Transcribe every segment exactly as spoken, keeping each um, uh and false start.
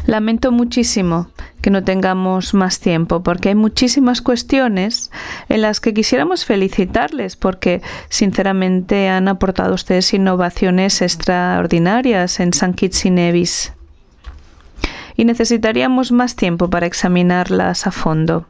Lamento muchísimo que no tengamos más tiempo, porque hay muchísimas cuestiones en las que quisiéramos felicitarles, porque sinceramente han aportado ustedes innovaciones extraordinarias en Saint Kitts y Nevis. Y necesitaríamos más tiempo para examinarlas a fondo.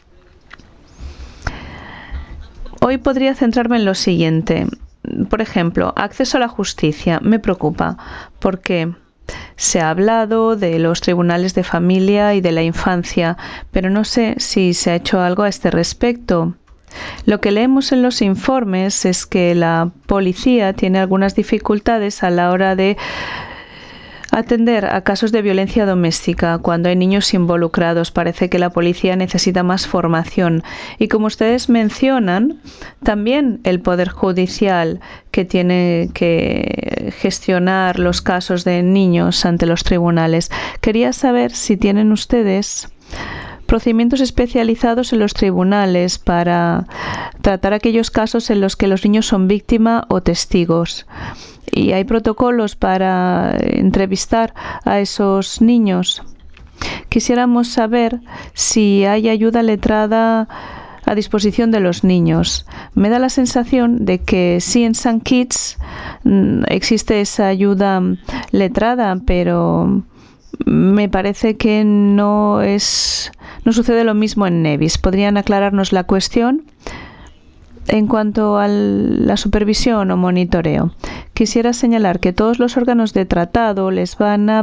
Hoy podría centrarme en lo siguiente. Por ejemplo, acceso a la justicia. Me preocupa porque se ha hablado de los tribunales de familia y de la infancia, pero no sé si se ha hecho algo a este respecto. Lo que leemos en los informes es que la policía tiene algunas dificultades a la hora de atender a casos de violencia doméstica cuando hay niños involucrados. Parece que la policía necesita más formación. Y como ustedes mencionan, también el Poder Judicial, que tiene que gestionar los casos de niños ante los tribunales. Quería saber si tienen ustedes procedimientos especializados en los tribunales para tratar aquellos casos en los que los niños son víctima o testigos. Y hay protocolos para entrevistar a esos niños. Quisiéramos saber si hay ayuda letrada a disposición de los niños. Me da la sensación de que sí, en Saint Kitts existe esa ayuda letrada, pero me parece que no es, no sucede lo mismo en Nevis. ¿Podrían aclararnos la cuestión? En cuanto a la supervisión o monitoreo, quisiera señalar que todos los órganos de tratado les van a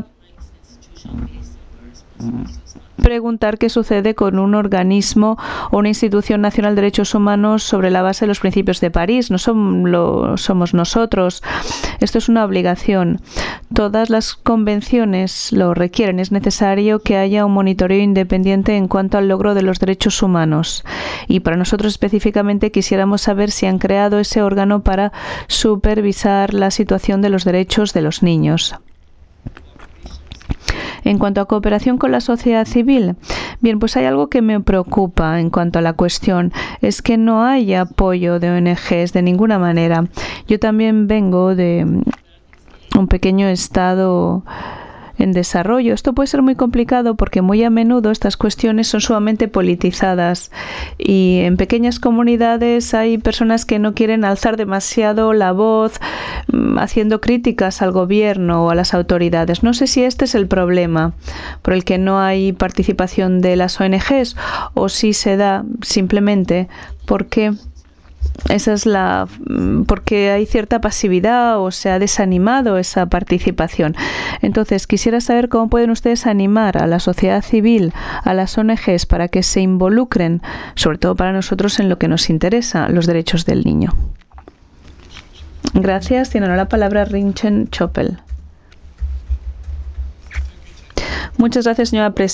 preguntar qué sucede con un organismo o una institución nacional de derechos humanos sobre la base de los principios de París. No son lo, somos nosotros. Esto es una obligación. Todas las convenciones lo requieren. Es necesario que haya un monitoreo independiente en cuanto al logro de los derechos humanos. Y para nosotros específicamente quisiéramos saber si han creado ese órgano para supervisar la situación de los derechos de los niños. En cuanto a cooperación con la sociedad civil, bien, pues hay algo que me preocupa en cuanto a la cuestión, es que no hay apoyo de O N Ges de ninguna manera. Yo también vengo de un pequeño estado en desarrollo. Esto puede ser muy complicado porque muy a menudo estas cuestiones son sumamente politizadas y en pequeñas comunidades hay personas que no quieren alzar demasiado la voz haciendo críticas al gobierno o a las autoridades. No sé si este es el problema por el que no hay participación de las O N Ges o si se da simplemente porque esa es la porque hay cierta pasividad o se ha desanimado esa participación. Entonces, quisiera saber cómo pueden ustedes animar a la sociedad civil, a las O N Ges, para que se involucren, sobre todo para nosotros, en lo que nos interesa, los derechos del niño. Gracias. Tiene ahora la palabra Rinchen Chopel. Muchas gracias, señora presidenta.